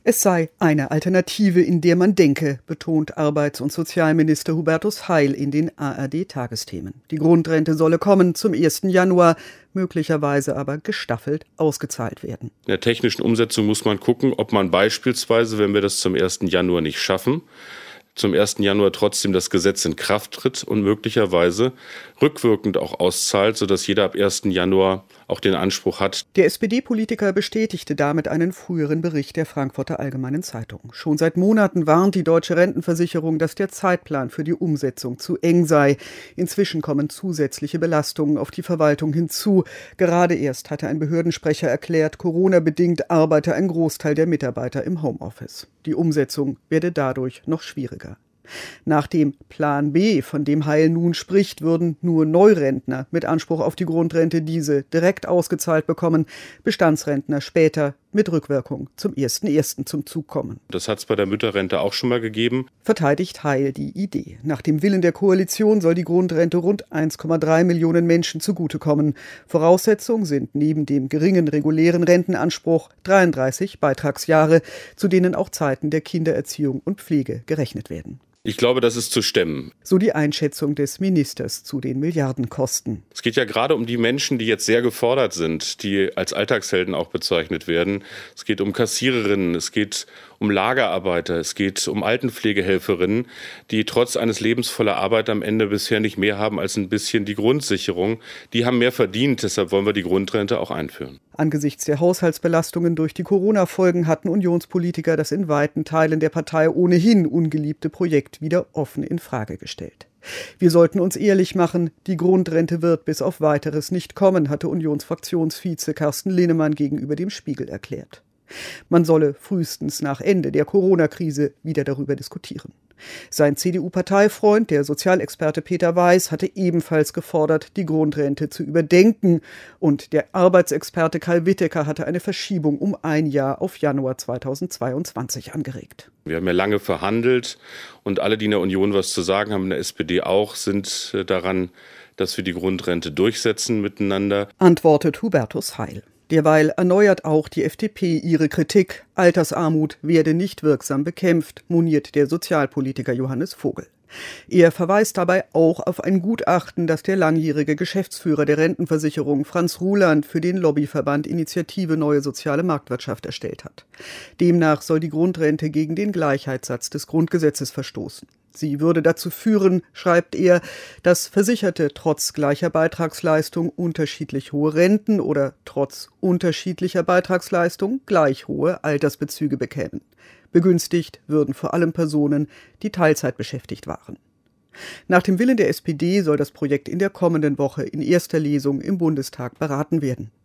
Es sei eine Alternative, in der man denke, betont Arbeits- und Sozialminister Hubertus Heil in den ARD-Tagesthemen. Die Grundrente solle kommen zum 1. Januar, möglicherweise aber gestaffelt ausgezahlt werden. In der technischen Umsetzung muss man gucken, ob man beispielsweise, wenn wir das zum 1. Januar nicht schaffen, zum 1. Januar trotzdem das Gesetz in Kraft tritt und möglicherweise rückwirkend auch auszahlt, sodass jeder ab 1. Januar auch den Anspruch hat. Der SPD-Politiker bestätigte damit einen früheren Bericht der Frankfurter Allgemeinen Zeitung. Schon seit Monaten warnt die Deutsche Rentenversicherung, dass der Zeitplan für die Umsetzung zu eng sei. Inzwischen kommen zusätzliche Belastungen auf die Verwaltung hinzu. Gerade erst hatte ein Behördensprecher erklärt, Corona-bedingt arbeite ein Großteil der Mitarbeiter im Homeoffice. Die Umsetzung werde dadurch noch schwieriger. Nach dem Plan B, von dem Heil nun spricht, würden nur Neurentner mit Anspruch auf die Grundrente diese direkt ausgezahlt bekommen, Bestandsrentner später mit Rückwirkung zum 1.1. zum Zug kommen. Das hat es bei der Mütterrente auch schon mal gegeben. Verteidigt Heil die Idee. Nach dem Willen der Koalition soll die Grundrente rund 1,3 Millionen Menschen zugutekommen. Voraussetzung sind neben dem geringen regulären Rentenanspruch 33 Beitragsjahre, zu denen auch Zeiten der Kindererziehung und Pflege gerechnet werden. Ich glaube, das ist zu stemmen. So die Einschätzung des Ministers zu den Milliardenkosten. Es geht ja gerade um die Menschen, die jetzt sehr gefordert sind, die als Alltagshelden auch bezeichnet werden. Es geht um Kassiererinnen, es geht um Lagerarbeiter, es geht um Altenpflegehelferinnen, die trotz eines Lebens voller Arbeit am Ende bisher nicht mehr haben als ein bisschen die Grundsicherung. Die haben mehr verdient, deshalb wollen wir die Grundrente auch einführen. Angesichts der Haushaltsbelastungen durch die Corona-Folgen hatten Unionspolitiker das in weiten Teilen der Partei ohnehin ungeliebte Projekt wieder offen in Frage gestellt. Wir sollten uns ehrlich machen, die Grundrente wird bis auf Weiteres nicht kommen, hatte Unionsfraktionsvize Carsten Linnemann gegenüber dem Spiegel erklärt. Man solle frühestens nach Ende der Corona-Krise wieder darüber diskutieren. Sein CDU-Parteifreund, der Sozialexperte Peter Weiß, hatte ebenfalls gefordert, die Grundrente zu überdenken. Und der Arbeitsexperte Kai Whittaker hatte eine Verschiebung um ein Jahr auf Januar 2022 angeregt. Wir haben ja lange verhandelt und alle, die in der Union was zu sagen haben, in der SPD auch, sind daran, dass wir die Grundrente durchsetzen miteinander. Antwortet Hubertus Heil. Derweil erneuert auch die FDP ihre Kritik. Altersarmut werde nicht wirksam bekämpft, moniert der Sozialpolitiker Johannes Vogel. Er verweist dabei auch auf ein Gutachten, das der langjährige Geschäftsführer der Rentenversicherung Franz Ruhland für den Lobbyverband Initiative Neue Soziale Marktwirtschaft erstellt hat. Demnach soll die Grundrente gegen den Gleichheitssatz des Grundgesetzes verstoßen. Sie würde dazu führen, schreibt er, dass Versicherte trotz gleicher Beitragsleistung unterschiedlich hohe Renten oder trotz unterschiedlicher Beitragsleistung gleich hohe Altersbezüge bekämen. Begünstigt würden vor allem Personen, die Teilzeit beschäftigt waren. Nach dem Willen der SPD soll das Projekt in der kommenden Woche in erster Lesung im Bundestag beraten werden.